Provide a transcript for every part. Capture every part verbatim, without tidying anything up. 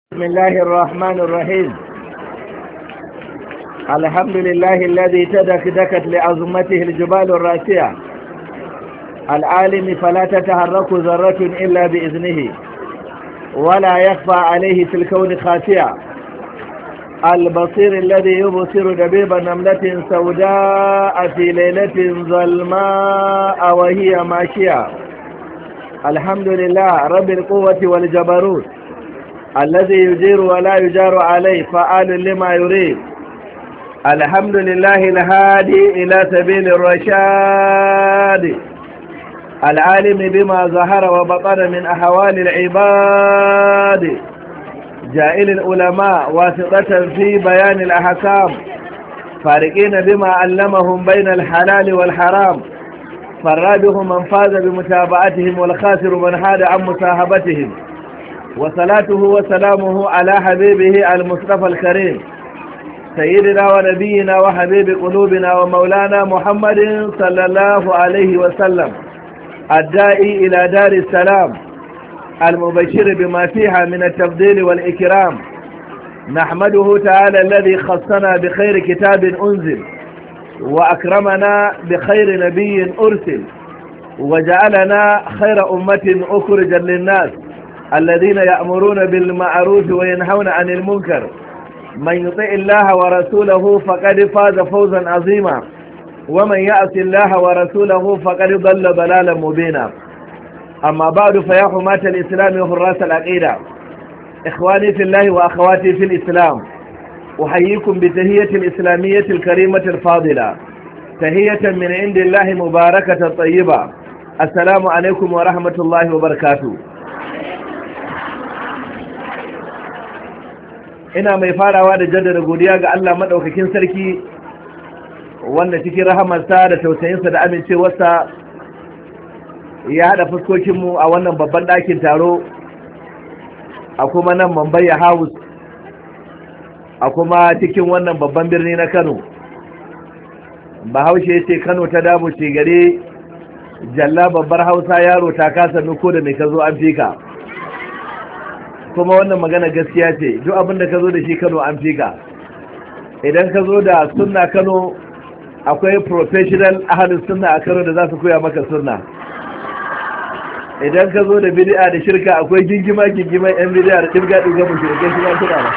بسم الله الرحمن الرحيم. الحمد لله الذي تدكدكت لعظمته الجبال الراسية، العالم فلا تتحرك ذرة إلا بإذنه ولا يخفى عليه في الكون خافية، البصير الذي يبصر دبيب نملة سوداء في ليلة ظلماء وهي ماشية. الحمد لله رب القوة والجبروت الذي يجير ولا يجار عليه، فعال لما يريد. الحمد لله الهادي إلى سبيل الرشاد، العالم بما ظهر وبطن من أحوال العباد، جائل العلماء واسطة في بيان الأحكام، فارقين بما علمهم بين الحلال والحرام، فالرابح من فاز بمتابعتهم والخاسر من حاد عن مصاحبتهم. وصلاته وسلامه على حبيبه المصطفى الكريم سيدنا ونبينا وحبيب قلوبنا ومولانا محمد صلى الله عليه وسلم، الداعي إلى دار السلام، المبشر بما فيها من التفضيل والإكرام. نحمده تعالى الذي خصنا بخير كتاب أنزل، وأكرمنا بخير نبي أرسل، وجعلنا خير أمة أخرجا للناس، الذين يأمرون بالمعروف وينهون عن المنكر. من يطع الله ورسوله فقد فاز فوزا عظيما، ومن يعص الله ورسوله فقد ضل ضلالا مبينا. أما بعد، فيا حماة الإسلام وحراس العقيدة، إخواني في الله وأخواتي في الإسلام، أحييكم بتهية الإسلامية الكريمة الفاضلة، تهية من عند الله مباركة طيبة. السلام عليكم ورحمة الله وبركاته. ina mai farawa da jaddada godiya ga Allah madaukakin sarki, wanda cikin rahamarsa da tausayinsa da amincewarsa ya hada fuskokinmu a wannan babban ɗakin taro, a kuma nan Mambaya House, a kuma cikin wannan babban birni na Kano. Bahaushe ya ce Kano ta damu ce gare, jalla babbar Hausa yaro ta kasa nuko da mai ka zo an fika. Kuma wannan magana gaskiya ce, duk abin da ka zo da shi Kano an fika. Idan ka zo da sunna Kano, akwai professional ahalin sunna a Kano da za su koya maka sunna. Idan ka zo da bid'a da shirka, akwai gingima gingiman yan bid'a da dirga dirga mushrikai shi ba suna ba.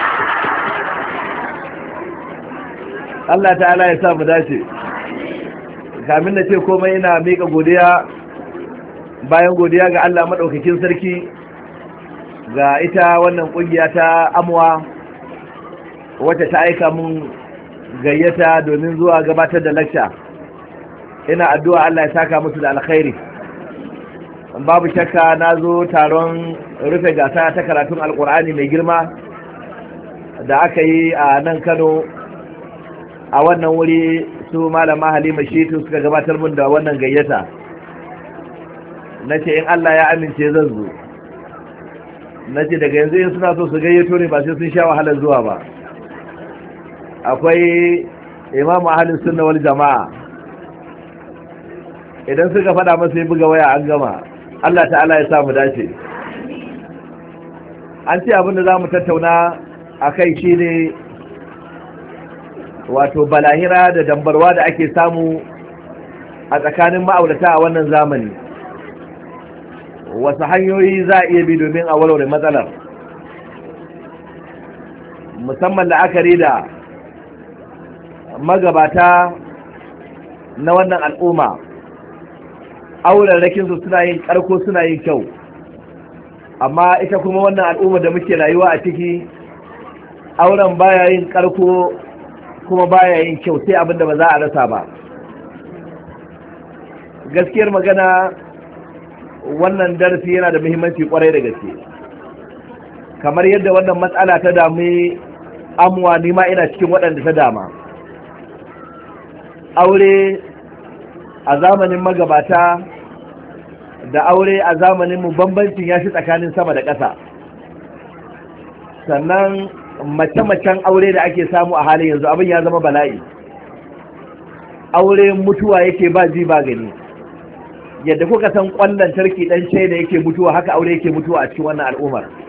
Allah ta'ala ya sa mu dace. Kamin na ce komai, ina miƙa godiya bayan godiya ga Allah madaukakin sarki, ga ita wannan kungiya ta amwa wacce ta aika mun gayyata domin zuwa gabatar da lecture. Ina addu'a Allah ya saka musu da alkhairi. Babu shakka na zo taron rufe gasa ta karatun alkur'ani mai girma da aka yi a nan Kano, a wannan wuri su malama Halima Shitu suka gabatar mun da wannan gayyata. Nace in Allah ya amince zan zo. Na ce daga yanzu yin suna so su gayyato ne ba sai sun sha wahalar zuwa ba. Akwai imamu ahalin sunna wal jama'a, idan suka faɗa masa ya buga waya an gama. Allah ta'ala ya samu dace. An ce abinda za mu tattauna a kai shi ne wato balahira da dambarwa da ake samu a tsakanin ma'aurata a wannan zamani. Wasu hanyoyi za a iya bi domin a warware matsalar, musamman la'akari da magabata na wannan al'umma, auren rakinsu suna yin karko suna yin kyau, amma ita kuma wannan al'umma da muke rayuwa a ciki, auren baya yin karko kuma baya yin kyau, sai abinda ba za a rasa ba. Gaskiyar magana, wannan darasi yana da muhimmanci kwarai da gaske. Kamar yadda wannan matsala ta dami amwa, ni ma ina cikin waɗanda ta dama. Aure a zamanin magabata da aure a zamanin mu bambancin ya shi tsakanin sama da ƙasa. Sannan mace-macen aure da ake samu a halin yanzu abin ya zama bala'i. Aure mutuwa yake ba ji ba gani. Yadda kuka san kwallon tarki dan shaida yake mutuwa, haka aure yake mutuwa a cikin wannan al'ummar.